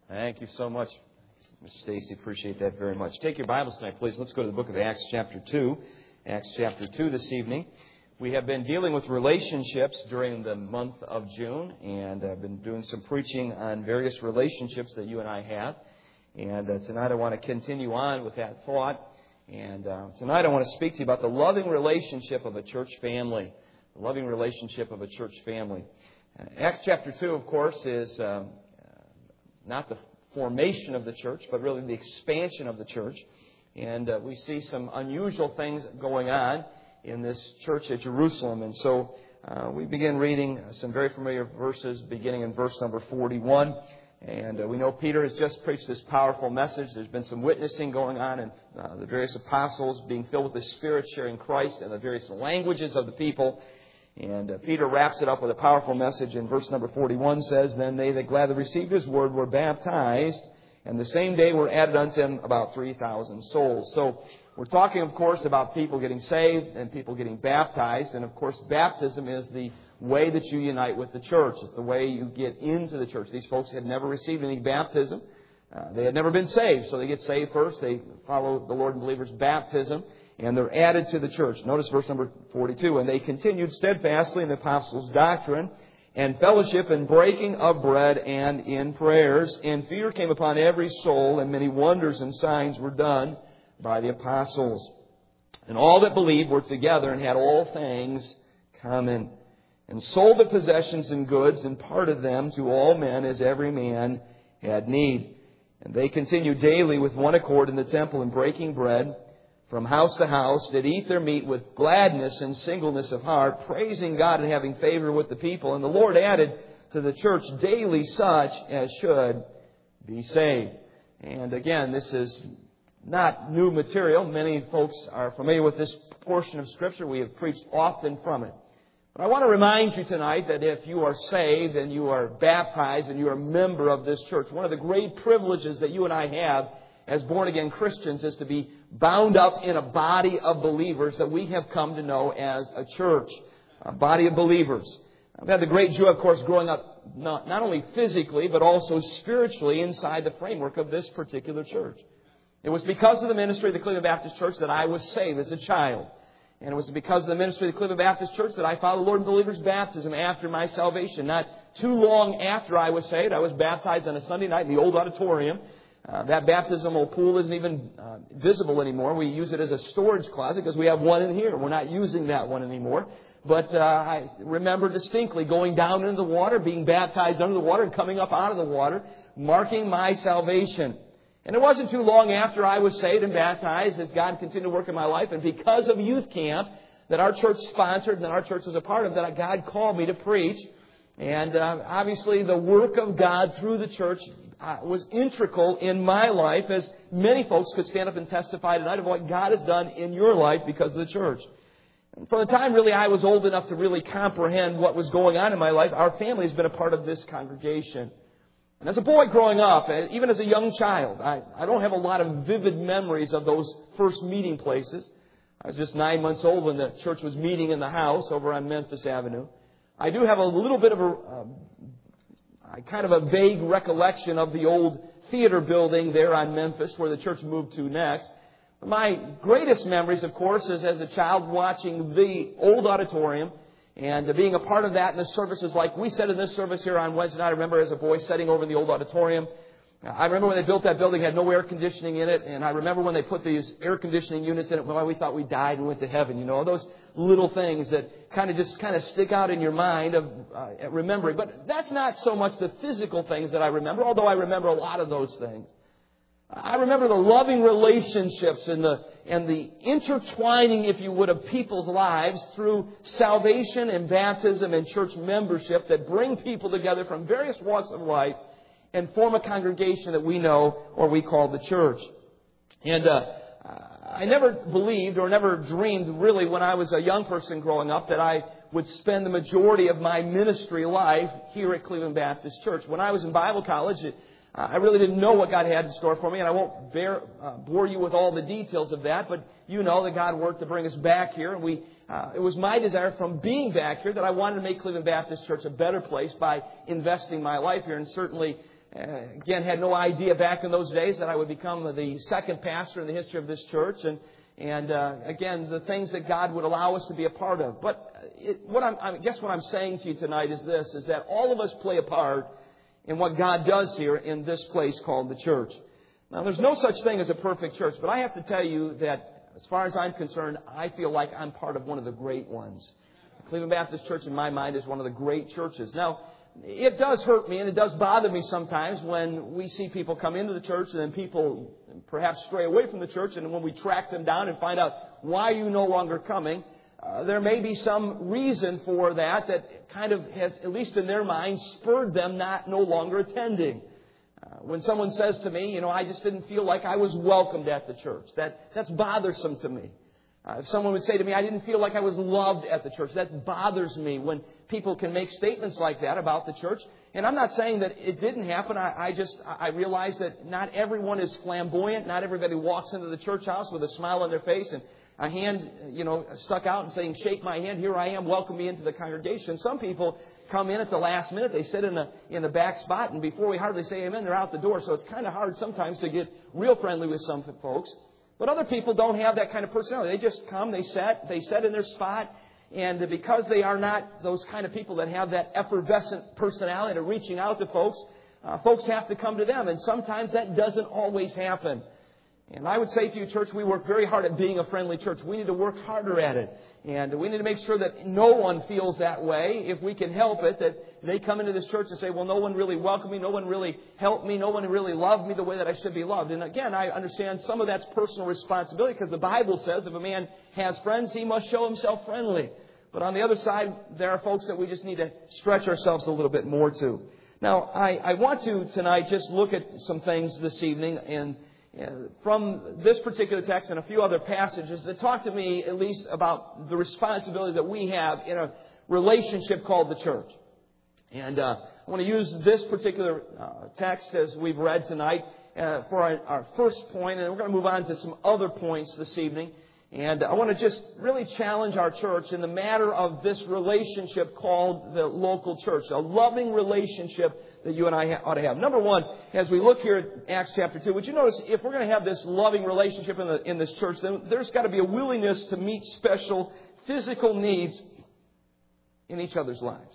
Thank you so much, Ms. Stacy. Appreciate that very much. Take your Bibles tonight, please. Let's go to the book of Acts chapter 2. Acts chapter 2 this evening. We have been dealing with relationships during the month of June, and I've been doing some preaching on various relationships that you and I have. And tonight I want to continue on with that thought. And tonight I want to speak to you about the loving relationship of a church family. The loving relationship of a church family. Acts chapter 2, of course, is not the formation of the church, but really the expansion of the church. And we see some unusual things going on in this church at Jerusalem. And so we begin reading some very familiar verses beginning in verse number 41. And we know Peter has just preached this powerful message. There's been some witnessing going on, and the various apostles being filled with the Spirit, sharing Christ and the various languages of the people. And Peter wraps it up with a powerful message. In verse number 41 says, "Then they that gladly received his word were baptized, and the same day were added unto him about 3,000 souls." So we're talking, of course, about people getting saved and people getting baptized. And, of course, baptism is the way that you unite with the church. It's the way you get into the church. These folks had never received any baptism. They had never been saved, so they get saved first. They follow the Lord and believers' baptism, and they're added to the church. Notice verse number 42. "And they continued steadfastly in the apostles' doctrine and fellowship and breaking of bread and in prayers. And fear came upon every soul, and many wonders and signs were done by the apostles. And all that believed were together and had all things common, and sold their possessions and goods, and parted them to all men as every man had need. And they continued daily with one accord in the temple, and breaking bread from house to house, did eat their meat with gladness and singleness of heart, praising God and having favor with the people. And the Lord added to the church daily such as should be saved." And again, this is not new material. Many folks are familiar with this portion of Scripture. We have preached often from it. But I want to remind you tonight that if you are saved and you are baptized and you are a member of this church, one of the great privileges that you and I have as born-again Christians is to be bound up in a body of believers that we have come to know as a church, a body of believers. I've had the great joy, of course, growing up not only physically but also spiritually inside the framework of this particular church. It was because of the ministry of the Cleveland Baptist Church that I was saved as a child. And it was because of the ministry of the Cleveland Baptist Church that I followed the Lord and believers' baptism after my salvation. Not too long after I was saved, I was baptized on a Sunday night in the old auditorium. That baptismal pool isn't even visible anymore. We use it as a storage closet because we have one in here. We're not using that one anymore. But I remember distinctly going down into the water, being baptized under the water, and coming up out of the water, marking my salvation. And it wasn't too long after I was saved and baptized as God continued to work in my life. And because of youth camp that our church sponsored and that our church was a part of, that God called me to preach. And obviously the work of God through the church was integral in my life, as many folks could stand up and testify tonight of what God has done in your life because of the church. And from the time really I was old enough to really comprehend what was going on in my life, our family has been a part of this congregation. And as a boy growing up, even as a young child, I don't have a lot of vivid memories of those first meeting places. I was just 9 months old when the church was meeting in the house over on Memphis Avenue. I do have a little bit of a vague recollection of the old theater building there on Memphis where the church moved to next. My greatest memories, of course, is as a child watching the old auditorium and being a part of that in the services like we said in this service here on Wednesday night. I remember as a boy sitting over in the old auditorium. I remember when they built that building, it had no air conditioning in it. And I remember when they put these air conditioning units in it, well, we thought we died and went to heaven. You know, those little things that kind of stick out in your mind of remembering. But that's not so much the physical things that I remember, although I remember a lot of those things. I remember the loving relationships and the intertwining, if you would, of people's lives through salvation and baptism and church membership that bring people together from various walks of life and form a congregation that we know or we call the church. And I never believed or never dreamed really when I was a young person growing up that I would spend the majority of my ministry life here at Cleveland Baptist Church. When I was in Bible college, I really didn't know what God had in store for me, and I won't bore you with all the details of that, but you know that God worked to bring us back here, and it was my desire from being back here that I wanted to make Cleveland Baptist Church a better place by investing my life here, and certainly again, had no idea back in those days that I would become the second pastor in the history of this church. And again, the things that God would allow us to be a part of. But I guess what I'm saying to you tonight is this, is that all of us play a part in what God does here in this place called the church. Now, there's no such thing as a perfect church, but I have to tell you that as far as I'm concerned, I feel like I'm part of one of the great ones. Cleveland Baptist Church, in my mind, is one of the great churches. Now, it does hurt me and it does bother me sometimes when we see people come into the church and then people perhaps stray away from the church, and when we track them down and find out why you're no longer coming, there may be some reason for that kind of has, at least in their minds, spurred them no longer attending. When someone says to me, I just didn't feel like I was welcomed at the church, that's bothersome to me. If someone would say to me, I didn't feel like I was loved at the church, that bothers me when people can make statements like that about the church. And I'm not saying that it didn't happen. I realize that not everyone is flamboyant. Not everybody walks into the church house with a smile on their face and a hand, stuck out and saying, shake my hand, here I am, welcome me into the congregation. Some people come in at the last minute. They sit in the back spot, and before we hardly say amen, they're out the door. So it's kind of hard sometimes to get real friendly with some folks. But other people don't have that kind of personality. They just come, they sit in their spot, and because they are not those kind of people that have that effervescent personality of reaching out to folks, folks have to come to them. And sometimes that doesn't always happen. And I would say to you, church, we work very hard at being a friendly church. We need to work harder at it. And we need to make sure that no one feels that way, if we can help it, that they come into this church and say, well, no one really welcomed me, no one really helped me, no one really loved me the way that I should be loved. And again, I understand some of that's personal responsibility, because the Bible says if a man has friends, he must show himself friendly. But on the other side, there are folks that we just need to stretch ourselves a little bit more to. Now, I want to tonight just look at some things this evening and from this particular text and a few other passages that talk to me at least about the responsibility that we have in a relationship called the church. And I want to use this particular text as we've read tonight for our first point, and we're going to move on to some other points this evening. And I want to just really challenge our church in the matter of this relationship called the local church, a loving relationship that you and I ought to have. Number one, as we look here at Acts chapter 2, would you notice if we're going to have this loving relationship in this church, then there's got to be a willingness to meet special physical needs in each other's lives.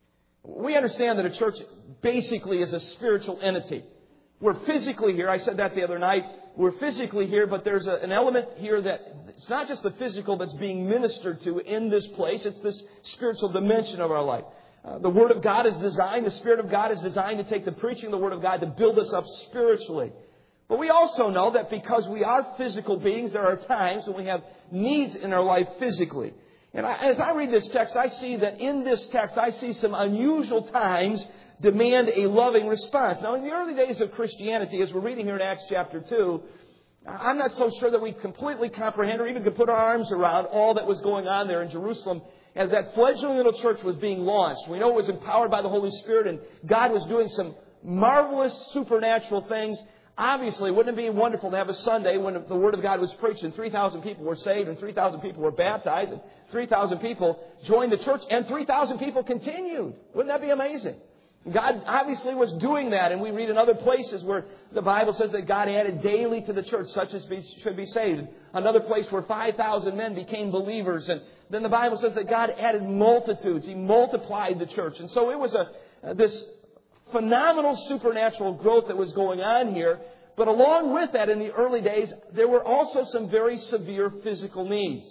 We understand that a church basically is a spiritual entity. We're physically here. I said that the other night. We're physically here, but there's an element here that it's not just the physical that's being ministered to in this place. It's this spiritual dimension of our life. The Word of God is designed, the Spirit of God is designed to take the preaching of the Word of God to build us up spiritually. But we also know that because we are physical beings, there are times when we have needs in our life physically. And as I read this text, I see that in this text, I see some unusual times demand a loving response. Now, in the early days of Christianity, as we're reading here in Acts chapter 2, I'm not so sure that we completely comprehend or even could put our arms around all that was going on there in Jerusalem as that fledgling little church was being launched. We know it was empowered by the Holy Spirit, and God was doing some marvelous supernatural things. Obviously, wouldn't it be wonderful to have a Sunday when the Word of God was preached and 3,000 people were saved and 3,000 people were baptized and 3,000 people joined the church and 3,000 people continued? Wouldn't that be amazing? God obviously was doing that, and we read in other places where the Bible says that God added daily to the church such as should be saved. Another place where 5,000 men became believers, and then the Bible says that God added multitudes. He multiplied the church. And so it was this phenomenal supernatural growth that was going on here. But along with that, in the early days, there were also some very severe physical needs.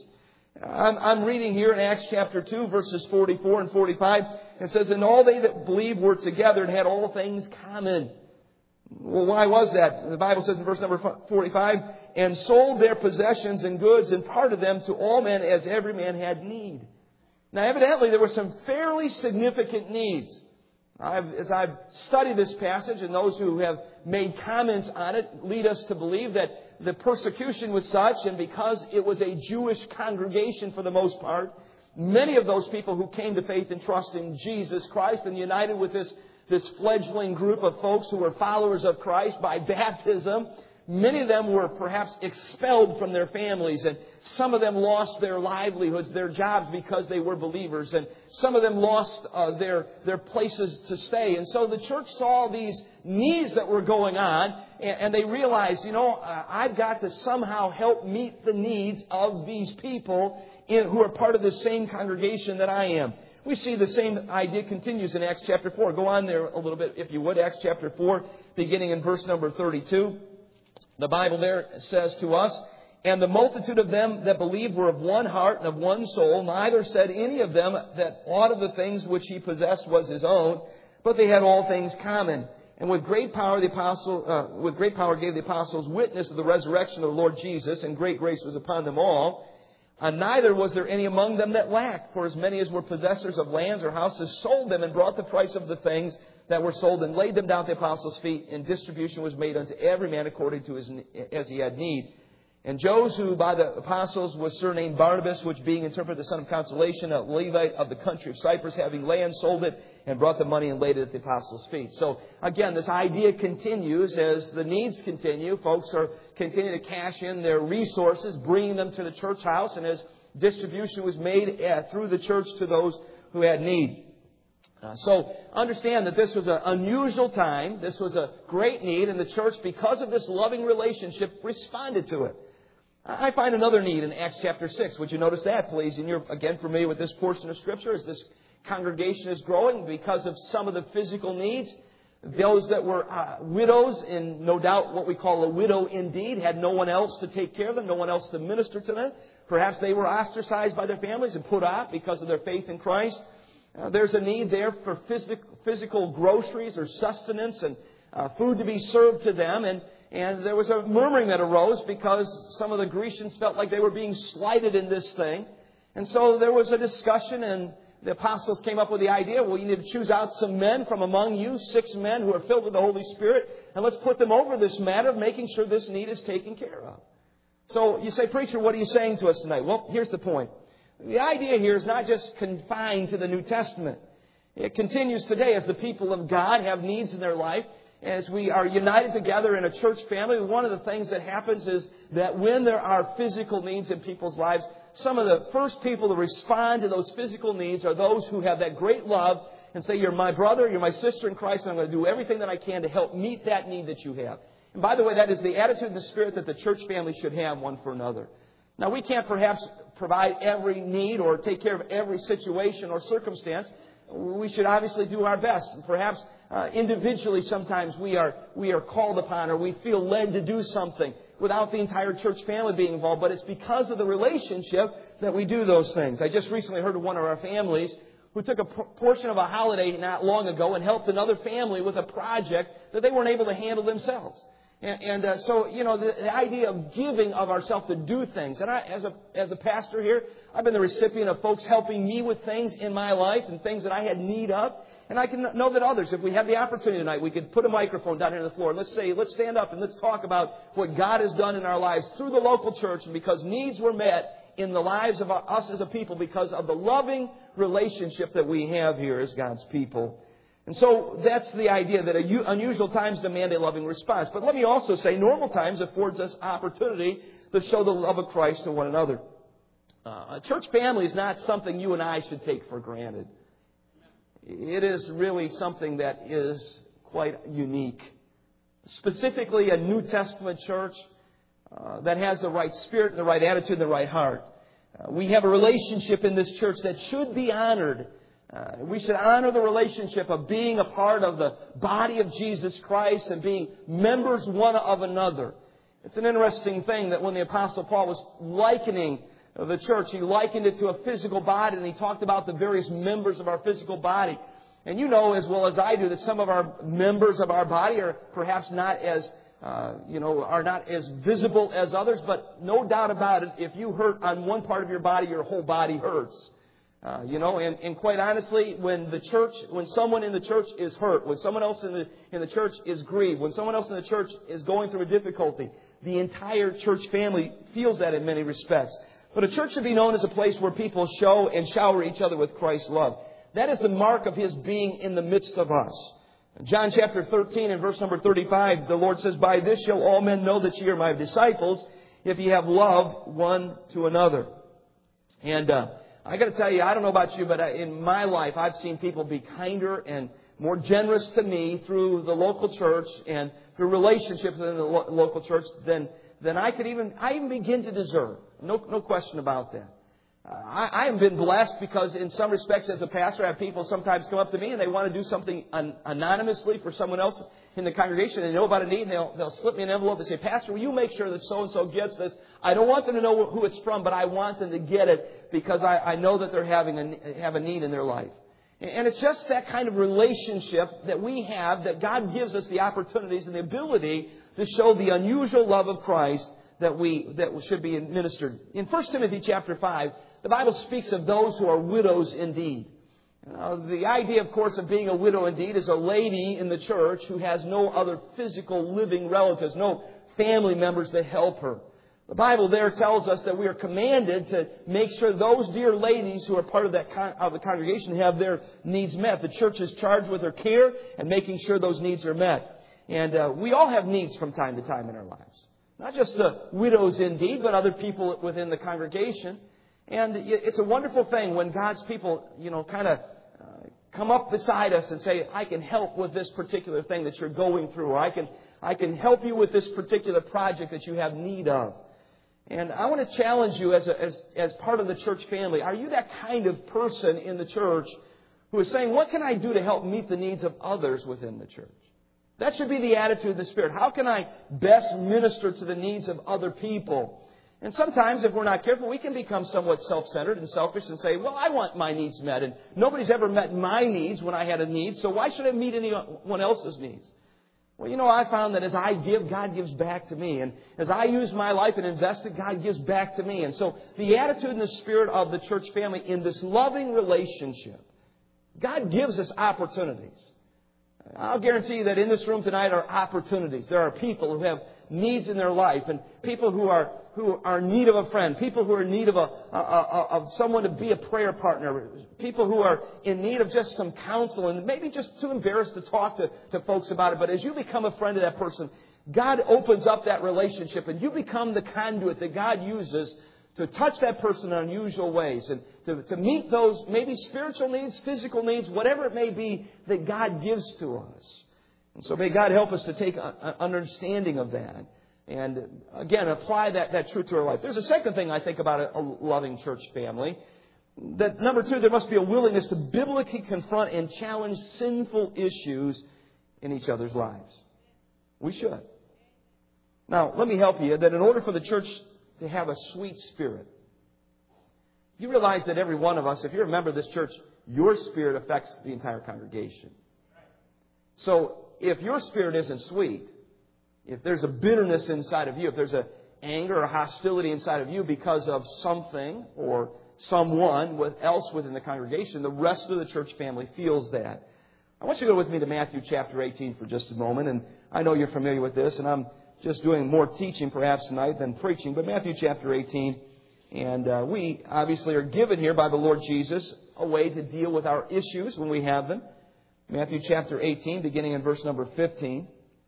I'm reading here in Acts chapter 2, verses 44 and 45. It says, and all they that believed were together and had all things common. Well, why was that? The Bible says in verse number 45, and sold their possessions and goods and parted them to all men as every man had need. Now, evidently, there were some fairly significant needs. As I've studied this passage, and those who have made comments on it lead us to believe that the persecution was such, and because it was a Jewish congregation for the most part, many of those people who came to faith and trust in Jesus Christ and united with this fledgling group of folks who were followers of Christ by baptism, many of them were perhaps expelled from their families, and some of them lost their livelihoods, their jobs, because they were believers, and some of them lost their places to stay. And so the church saw these needs that were going on, and they realized, I've got to somehow help meet the needs of these people who are part of the same congregation that I am. We see the same idea continues in Acts chapter 4. Go on there a little bit, if you would. Acts chapter 4, beginning in verse number 32. The Bible there says to us, "And the multitude of them that believed were of one heart and of one soul. Neither said any of them that aught of the things which he possessed was his own, but they had all things common. And with great power gave the apostles witness of the resurrection of the Lord Jesus, and great grace was upon them all. And neither was there any among them that lacked, for as many as were possessors of lands or houses sold them and brought the price of the things that were sold and laid them down at the apostles' feet, and distribution was made unto every man according to as he had need. And Joses, who by the apostles was surnamed Barnabas, which being interpreted the son of consolation, a Levite of the country of Cyprus, having land, sold it, and brought the money and laid it at the apostles' feet." So again, this idea continues as the needs continue. Folks are continuing to cash in their resources, bringing them to the church house, and as distribution was made through the church to those who had need. So understand that this was an unusual time. This was a great need, and the church, because of this loving relationship, responded to it. I find another need in Acts chapter 6. Would you notice that, please? And you're, again, familiar with this portion of Scripture as this congregation is growing because of some of the physical needs. Those that were widows, and no doubt what we call a widow indeed, had no one else to take care of them, no one else to minister to them. Perhaps they were ostracized by their families and put out because of their faith in Christ. There's a need there for physical groceries or sustenance and food to be served to them. And there was a murmuring that arose because some of the Grecians felt like they were being slighted in this thing. And so there was a discussion, and the apostles came up with the idea, well, you need to choose out some men from among you, 6 men who are filled with the Holy Spirit, and let's put them over this matter of making sure this need is taken care of. So you say, "Preacher, what are you saying to us tonight?" Well, here's the point. The idea here is not just confined to the New Testament. It continues today as the people of God have needs in their life. As we are united together in a church family, one of the things that happens is that when there are physical needs in people's lives, some of the first people to respond to those physical needs are those who have that great love and say, "You're my brother, you're my sister in Christ, and I'm going to do everything that I can to help meet that need that you have." And by the way, that is the attitude and the spirit that the church family should have one for another. Now, we can't perhaps provide every need or take care of every situation or circumstance. We should obviously do our best. And perhaps individually sometimes we are called upon, or we feel led to do something without the entire church family being involved. But it's because of the relationship that we do those things. I just recently heard of one of our families who took a portion of a holiday not long ago and helped another family with a project that they weren't able to handle themselves. So, the idea of giving of ourselves to do things. And I, as a pastor here, I've been the recipient of folks helping me with things in my life and things that I had need of. And I can know that others, if we have the opportunity tonight, we could put a microphone down here on the floor. And let's stand up and let's talk about what God has done in our lives through the local church. And because needs were met in the lives of us as a people because of the loving relationship that we have here as God's people. And so that's the idea that unusual times demand a loving response. But let me also say normal times affords us opportunity to show the love of Christ to one another. A church family is not something you and I should take for granted. It is really something that is quite unique. Specifically a New Testament church that has the right spirit and the right attitude and the right heart. We have a relationship in this church that should be honored. We should honor the relationship of being a part of the body of Jesus Christ and being members one of another. It's an interesting thing that when the Apostle Paul was likening the church, he likened it to a physical body, and he talked about the various members of our physical body. And you know as well as I do that some of our members of our body are perhaps not as are not as visible as others, but no doubt about it, if you hurt on one part of your body, your whole body hurts. And quite honestly, when someone in the church is hurt, when someone else in the church is grieved, when someone else in the church is going through a difficulty, the entire church family feels that in many respects. But a church should be known as a place where people show and shower each other with Christ's love. That is the mark of His being in the midst of us. John chapter 13 and verse number 35, the Lord says, "By this shall all men know that ye are my disciples, if ye have love one to another." And I got to tell you, I don't know about you, but in my life, I've seen people be kinder and more generous to me through the local church and through relationships in the local church than I even begin to deserve. No question about that. I have been blessed because in some respects as a pastor, I have people sometimes come up to me and they want to do something anonymously for someone else in the congregation. They know about a need and they'll slip me an envelope and say, "Pastor, will you make sure that so-and-so gets this?" I don't want them to know who it's from, but I want them to get it because I know that they're have a need in their life. And it's just that kind of relationship that we have, that God gives us the opportunities and the ability to show the unusual love of Christ that should be administered. In 1 Timothy chapter 5, the Bible speaks of those who are widows indeed. The idea, of course, of being a widow indeed is a lady in the church who has no other physical living relatives, no family members to help her. The Bible there tells us that we are commanded to make sure those dear ladies who are part of the congregation have their needs met. The church is charged with their care and making sure those needs are met. And we all have needs from time to time in our lives. Not just the widows indeed, but other people within the congregation. And it's a wonderful thing when God's people, kind of come up beside us and say, "I can help with this particular thing that you're going through," or I can help you with this particular project that you have need of. And I want to challenge you as part of the church family. Are you that kind of person in the church who is saying, "What can I do to help meet the needs of others within the church?" That should be the attitude of the Spirit. How can I best minister to the needs of other people? And sometimes, if we're not careful, we can become somewhat self-centered and selfish and say, "Well, I want my needs met, and nobody's ever met my needs when I had a need, so why should I meet anyone else's needs?" Well, I found that as I give, God gives back to me. And as I use my life and invest it, God gives back to me. And so the attitude and the spirit of the church family in this loving relationship, God gives us opportunities. I'll guarantee you that in this room tonight are opportunities. There are people who have needs in their life, and people who are in need of a friend, people who are in need of someone to be a prayer partner, people who are in need of just some counsel and maybe just too embarrassed to talk to folks about it. But as you become a friend of that person, God opens up that relationship and you become the conduit that God uses to touch that person in unusual ways and to meet those maybe spiritual needs, physical needs, whatever it may be that God gives to us. And so may God help us to take an understanding of that and, again, apply that truth to our life. There's a second thing I think about a loving church family. That, number two, there must be a willingness to biblically confront and challenge sinful issues in each other's lives. We should. Now, let me help you that in order for the church to have a sweet spirit, you realize that every one of us, if you're a member of this church, your spirit affects the entire congregation. So if your spirit isn't sweet, if there's a bitterness inside of you, if there's an anger or hostility inside of you because of something or someone else within the congregation, the rest of the church family feels that. I want you to go with me to Matthew chapter 18 for just a moment. And I know you're familiar with this, and I'm just doing more teaching perhaps tonight than preaching. But Matthew chapter 18, and we obviously are given here by the Lord Jesus a way to deal with our issues when we have them. Matthew chapter 18, beginning in verse number 15.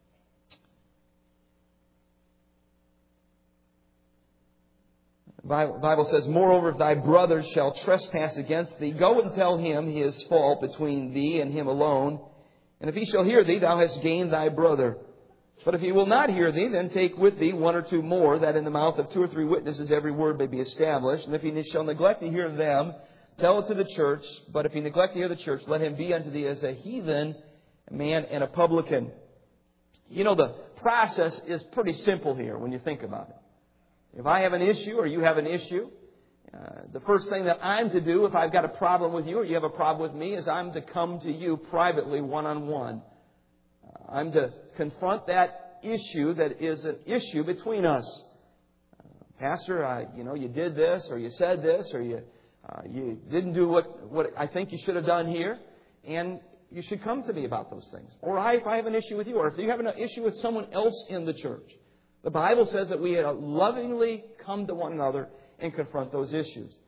The Bible says, "Moreover, if thy brother shall trespass against thee, go and tell him his fault between thee and him alone. And if he shall hear thee, thou hast gained thy brother. But if he will not hear thee, then take with thee one or two more, that in the mouth of two or three witnesses every word may be established. And if he shall neglect to hear them, tell it to the church. But if he neglect to hear the church, let him be unto thee as a heathen man and a publican." The process is pretty simple here when you think about it. If I have an issue or you have an issue, the first thing that I'm to do if I've got a problem with you or you have a problem with me is I'm to come to you privately, one-on-one. I'm to confront that issue that is an issue between us. "Pastor, you did this or you said this or you didn't do what I think you should have done here." And you should come to me about those things. Or if I have an issue with you, or if you have an issue with someone else in the church. The Bible says that we lovingly come to one another and confront those issues.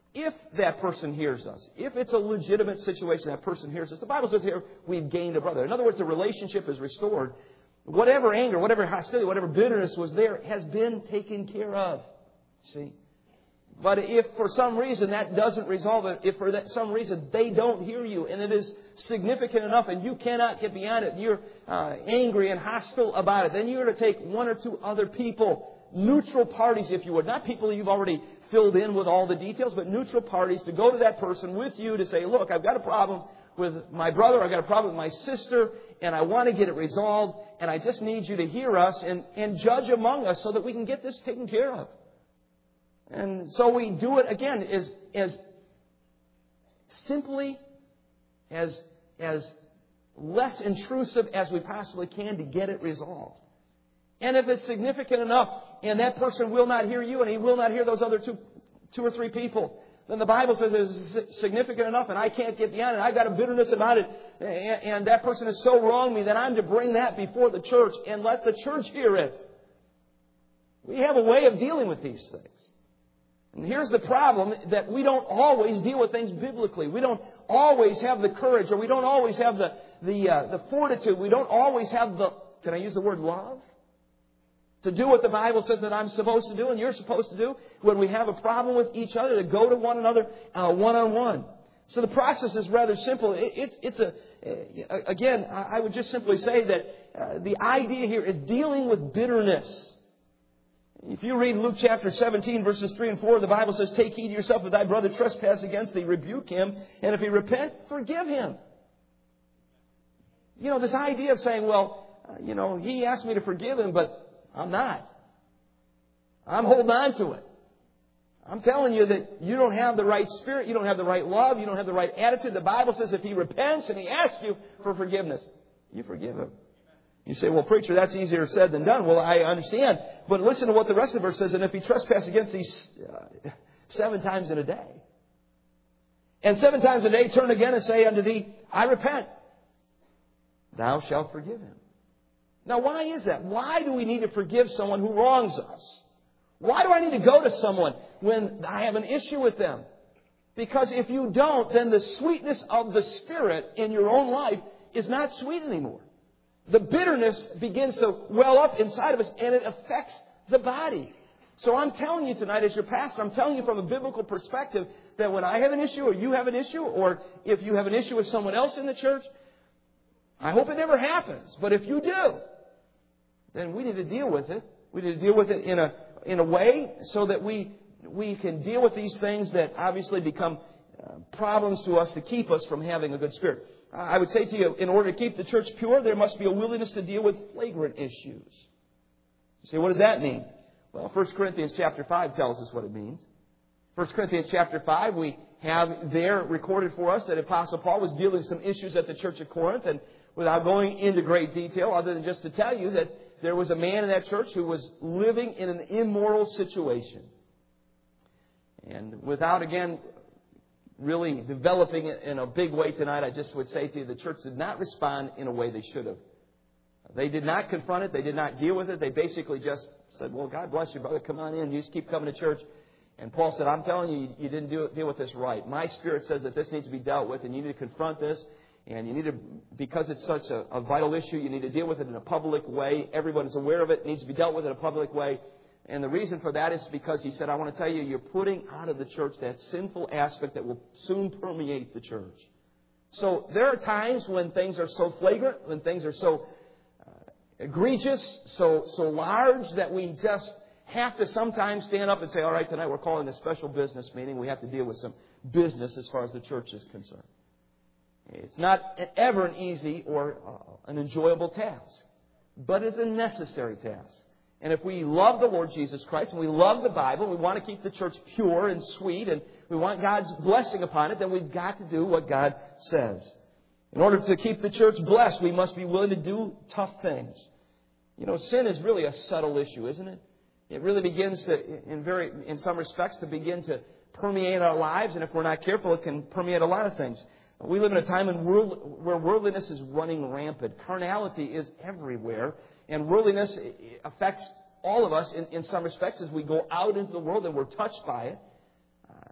if that person hears us, if it's a legitimate situation, that person hears us, the Bible says here, we've gained a brother. In other words, the relationship is restored. Whatever anger, whatever hostility, whatever bitterness was there has been taken care of. See? But if for some reason that doesn't resolve it, if for some reason they don't hear you and it is significant enough and you cannot get beyond it, and you're angry and hostile about it, then you're to take one or two other people, neutral parties if you would, not people you've already filled in with all the details, but neutral parties to go to that person with you to say, look, I've got a problem with my brother, I've got a problem with my sister, and I want to get it resolved, and I just need you to hear us and judge among us so that we can get this taken care of. And so we do it again as simply, as less intrusive as we possibly can to get it resolved. And if it's significant enough and that person will not hear you and he will not hear those other two or three people, then the Bible says it's significant enough and I can't get beyond it. I've got a bitterness about it and that person has so wronged me that I'm to bring that before the church and let the church hear it. We have a way of dealing with these things. And here's the problem, that we don't always deal with things biblically. We don't always have the courage, or we don't always have the fortitude. We don't always have the, can I use the word love? To do what the Bible says that I'm supposed to do and you're supposed to do when we have a problem with each other, to go to one another one-on-one. So the process is rather simple. Again, I would just simply say that the idea here is dealing with bitterness. If you read Luke chapter 17, verses 3 and 4, the Bible says, take heed to yourself if thy brother trespass against thee, rebuke him, and if he repent, forgive him. You know, this idea of saying, well, he asked me to forgive him, but I'm not. I'm holding on to it. I'm telling you that you don't have the right spirit, you don't have the right love, you don't have the right attitude. The Bible says if he repents and he asks you for forgiveness, you forgive him. You say, well, preacher, that's easier said than done. Well, I understand. But listen to what the rest of the verse says. And if he trespass against thee 7 times in a day, and 7 times a day turn again and say unto thee, I repent, thou shalt forgive him. Now, why is that? Why do we need to forgive someone who wrongs us? Why do I need to go to someone when I have an issue with them? Because if you don't, then the sweetness of the Spirit in your own life is not sweet anymore. The bitterness begins to well up inside of us, and it affects the body. So I'm telling you tonight, as your pastor, I'm telling you from a biblical perspective that when I have an issue, or you have an issue, or if you have an issue with someone else in the church, I hope it never happens. But if you do, then we need to deal with it. We need to deal with it in a way so that we can deal with these things that obviously become problems to us to keep us from having a good spirit. I would say to you, in order to keep the church pure, there must be a willingness to deal with flagrant issues. You say, what does that mean? Well, 1 Corinthians chapter 5 tells us what it means. 1 Corinthians chapter 5, we have there recorded for us that Apostle Paul was dealing with some issues at the church of Corinth. And without going into great detail, other than just to tell you that there was a man in that church who was living in an immoral situation. And without, again, really developing it in a big way tonight, I just would say to you, the church did not respond in a way they should have. They did not confront it. They did not deal with it. They basically just said, well, God bless you, brother. Come on in. You just keep coming to church. And Paul said, I'm telling you, you didn't deal with this right. My spirit says that this needs to be dealt with, and you need to confront this. And you need to, because it's such a vital issue, you need to deal with it in a public way. Everyone is aware of it. It needs to be dealt with in a public way. And the reason for that is because he said, I want to tell you, you're putting out of the church that sinful aspect that will soon permeate the church. So there are times when things are so flagrant, when things are so egregious, so large, that we just have to sometimes stand up and say, all right, tonight we're calling a special business meeting. We have to deal with some business as far as the church is concerned. It's not ever an easy or an enjoyable task, but it's a necessary task. And if we love the Lord Jesus Christ and we love the Bible, we want to keep the church pure and sweet, and we want God's blessing upon it, then we've got to do what God says. In order to keep the church blessed, we must be willing to do tough things. You know, sin is really a subtle issue, isn't it? It really begins to, in some respects, to begin to permeate our lives, and if we're not careful, it can permeate a lot of things. We live in a time where worldliness is running rampant. Carnality is everywhere. And worldliness affects all of us in some respects as we go out into the world and we're touched by it.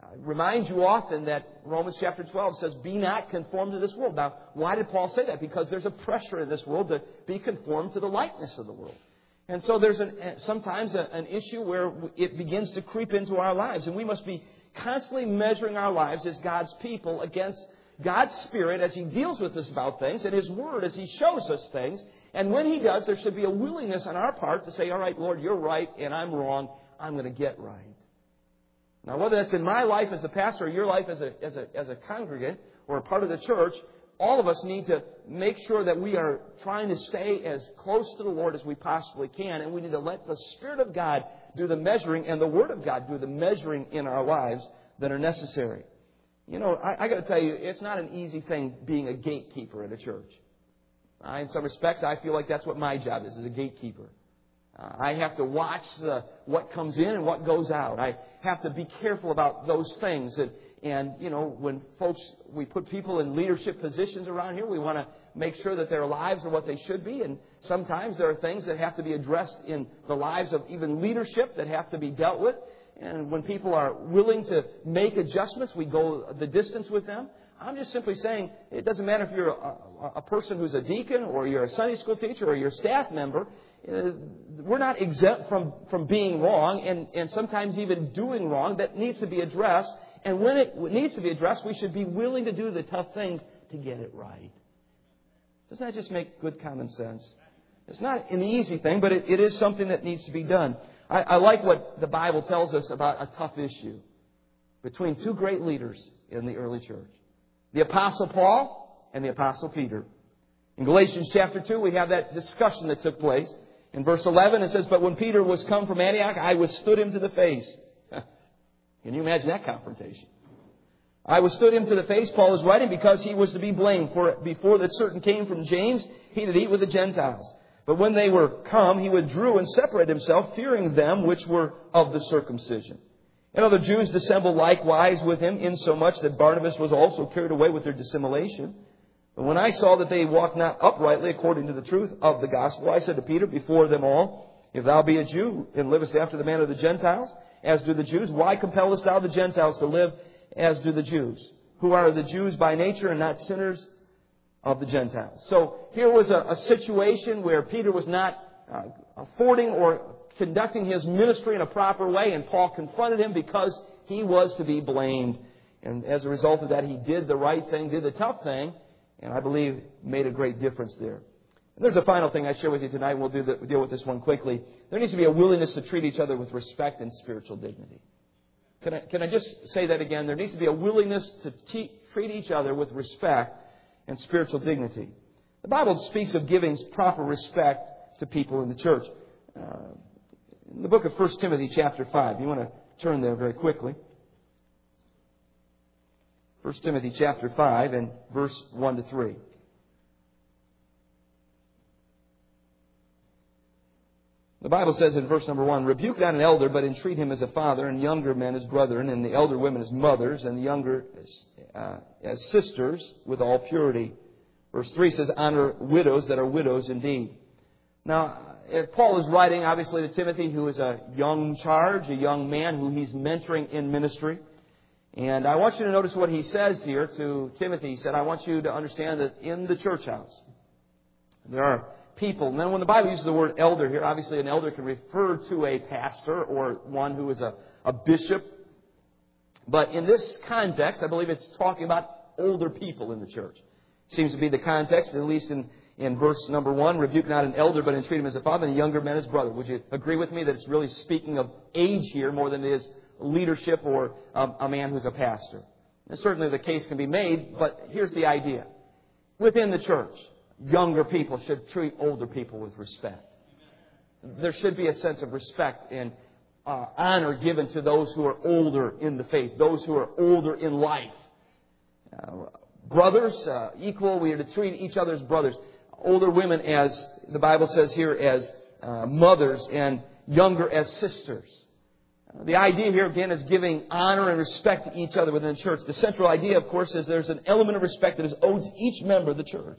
remind you often that Romans chapter 12 says, be not conformed to this world. Now, why did Paul say that? Because there's a pressure in this world to be conformed to the likeness of the world. And so there's sometimes an issue where it begins to creep into our lives. And we must be constantly measuring our lives as God's people against God's Spirit as He deals with us about things, and His Word as He shows us things. And when He does, there should be a willingness on our part to say, all right, Lord, you're right and I'm wrong. I'm going to get right. Now, whether that's in my life as a pastor or your life as a congregant or a part of the church, all of us need to make sure that we are trying to stay as close to the Lord as we possibly can. And we need to let the Spirit of God do the measuring and the Word of God do the measuring in our lives that are necessary. You know, I got to tell you, it's not an easy thing being a gatekeeper at a church. In some respects, I feel like that's what my job is as a gatekeeper. I have to watch what comes in and what goes out. I have to be careful about those things. And you know, when we put people in leadership positions around here, we want to make sure that their lives are what they should be. And sometimes there are things that have to be addressed in the lives of even leadership that have to be dealt with. And when people are willing to make adjustments, we go the distance with them. I'm just simply saying it doesn't matter if you're a person who's a deacon or you're a Sunday school teacher or you're a staff member. We're not exempt from being wrong and sometimes even doing wrong. That needs to be addressed. And when it needs to be addressed, we should be willing to do the tough things to get it right. Doesn't that just make good common sense? It's not an easy thing, but it is something that needs to be done. I like what the Bible tells us about a tough issue between two great leaders in the early church. The Apostle Paul and the Apostle Peter. In Galatians chapter 2, we have that discussion that took place. In verse 11, it says, but when Peter was come from Antioch, I withstood him to the face. Can you imagine that confrontation? I withstood him to the face, Paul is writing, because he was to be blamed. For before that certain came from James, he did eat with the Gentiles. But when they were come, he withdrew and separated himself, fearing them which were of the circumcision. And other Jews dissembled likewise with him, insomuch that Barnabas was also carried away with their dissimulation. But when I saw that they walked not uprightly according to the truth of the gospel, I said to Peter before them all, if thou be a Jew and livest after the manner of the Gentiles, as do the Jews, why compellest thou the Gentiles to live as do the Jews, who are the Jews by nature and not sinners of the Gentiles? So here was a situation where Peter was not affording or conducting his ministry in a proper way, and Paul confronted him because he was to be blamed. And as a result of that, he did the right thing, did the tough thing, and I believe made a great difference there. And there's a final thing I share with you tonight. We'll deal with this one quickly. There needs to be a willingness to treat each other with respect and spiritual dignity. Can I just say that again? There needs to be a willingness to treat each other with respect and spiritual dignity. The Bible speaks of giving proper respect to people in the church. In the book of 1 Timothy chapter 5, you want to turn there very quickly. 1 Timothy chapter 5 and verse 1 to 3. The Bible says in verse number 1, rebuke not an elder, but entreat him as a father, and younger men as brethren, and the elder women as mothers, and the younger as sisters, with all purity. Verse 3 says, honor widows that are widows indeed. Now, Paul is writing, obviously, to Timothy, who is a young charge, a young man who he's mentoring in ministry. And I want you to notice what he says here to Timothy. He said, I want you to understand that in the church house, there are people. And then when the Bible uses the word elder here, obviously an elder can refer to a pastor or one who is a bishop. But in this context, I believe it's talking about older people in the church. Seems to be the context, at least in verse number 1. Rebuke not an elder, but entreat him as a father, and younger men as brother. Would you agree with me that it's really speaking of age here more than it is leadership or a man who's a pastor? And certainly the case can be made, but here's the idea. Within the church, younger people should treat older people with respect. There should be a sense of respect and honor given to those who are older in the faith, those who are older in life. Brothers, equal, we are to treat each other as brothers. Older women, as the Bible says here, as mothers, and younger as sisters. The idea here, again, is giving honor and respect to each other within the church. The central idea, of course, is there's an element of respect that is owed to each member of the church.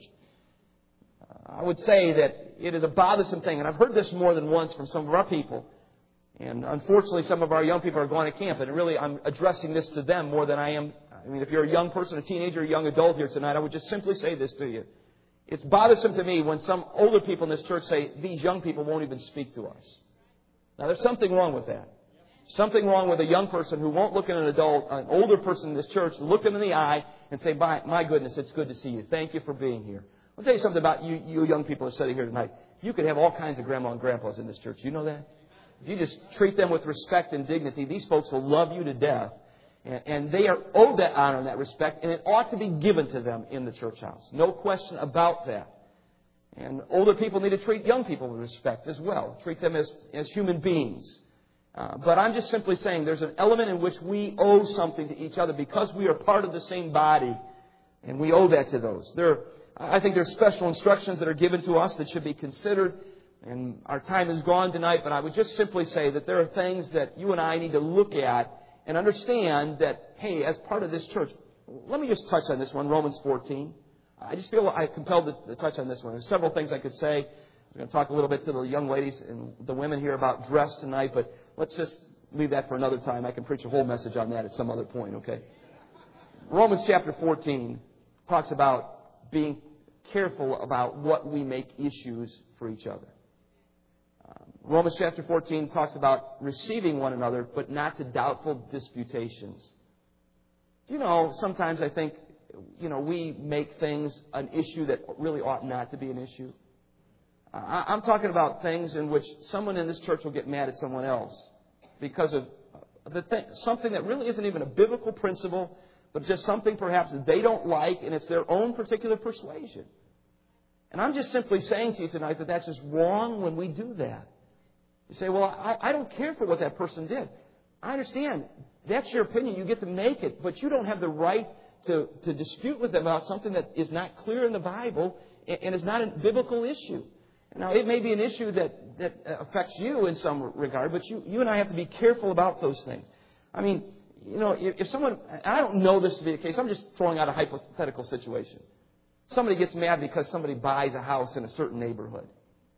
I would say that it is a bothersome thing, and I've heard this more than once from some of our people, And unfortunately, some of our young people are going to camp. And really, I'm addressing this to them more than I am. I mean, if you're a young person, a teenager, a young adult here tonight, I would just simply say this to you. It's bothersome to me when some older people in this church say, these young people won't even speak to us. Now, there's something wrong with that. Something wrong with a young person who won't look at an older person in this church, look them in the eye and say, my goodness, it's good to see you. Thank you for being here. I'll tell you something about you young people who are sitting here tonight. You could have all kinds of grandma and grandpas in this church. You know that? If you just treat them with respect and dignity, these folks will love you to death. And they are owed that honor and that respect, and it ought to be given to them in the church house. No question about that. And older people need to treat young people with respect as well. Treat them as human beings. But I'm just simply saying there's an element in which we owe something to each other because we are part of the same body, and we owe that to those. I think there's special instructions that are given to us that should be considered, and our time is gone tonight, but I would just simply say that there are things that you and I need to look at and understand that, hey, as part of this church, let me just touch on this one, Romans 14. I just feel I'm compelled to touch on this one. There's several things I could say. I'm going to talk a little bit to the young ladies and the women here about dress tonight, but let's just leave that for another time. I can preach a whole message on that at some other point, okay? Romans chapter 14 talks about being careful about what we make issues for each other. Romans chapter 14 talks about receiving one another, but not to doubtful disputations. You know, sometimes I think, we make things an issue that really ought not to be an issue. I'm talking about things in which someone in this church will get mad at someone else because of something that really isn't even a biblical principle, but just something perhaps that they don't like, and it's their own particular persuasion. And I'm just simply saying to you tonight that that's just wrong when we do that. You say, well, I don't care for what that person did. I understand. That's your opinion. You get to make it. But you don't have the right to dispute with them about something that is not clear in the Bible and is not a biblical issue. Now, it may be an issue that affects you in some regard, but you and I have to be careful about those things. I mean, if someone, I don't know this to be the case, I'm just throwing out a hypothetical situation. Somebody gets mad because somebody buys a house in a certain neighborhood.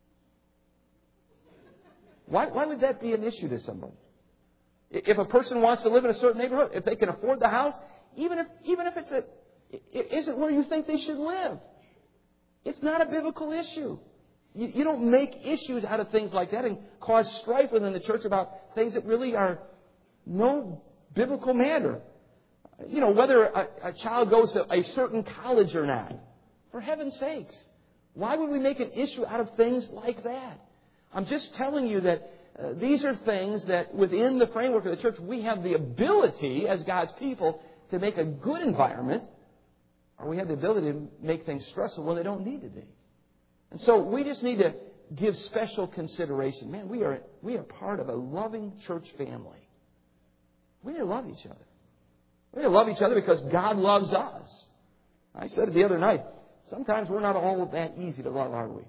Why would that be an issue to somebody? If a person wants to live in a certain neighborhood, if they can afford the house, even if it isn't where you think they should live, it's not a biblical issue. You don't make issues out of things like that and cause strife within the church about things that really are no biblical matter. Whether a child goes to a certain college or not. For heaven's sakes, why would we make an issue out of things like that? I'm just telling you that these are things that within the framework of the church, we have the ability as God's people to make a good environment, or we have the ability to make things stressful when they don't need to be. And so we just need to give special consideration. Man, we are part of a loving church family. We need to love each other. We need to love each other because God loves us. I said it the other night. Sometimes we're not all that easy to love, are we?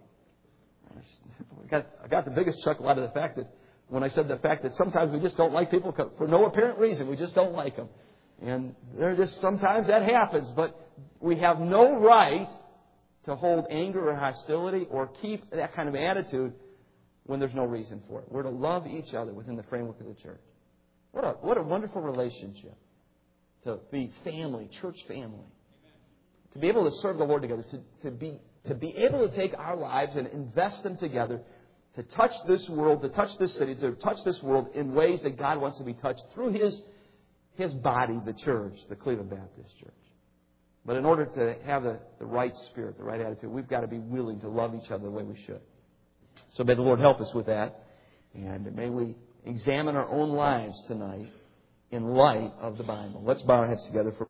I got the biggest chuckle out of the fact that when I said the fact that sometimes we just don't like people for no apparent reason. We just don't like them. And sometimes that happens. But we have no right to hold anger or hostility or keep that kind of attitude when there's no reason for it. We're to love each other within the framework of the church. What a wonderful relationship to be family, church family. To be able to serve the Lord together, to be able to take our lives and invest them together, to touch this world, to touch this city, to touch this world in ways that God wants to be touched through His body, the church, the Cleveland Baptist Church. But in order to have the right spirit, the right attitude, we've got to be willing to love each other the way we should. So may the Lord help us with that. And may we examine our own lives tonight in light of the Bible. Let's bow our heads together for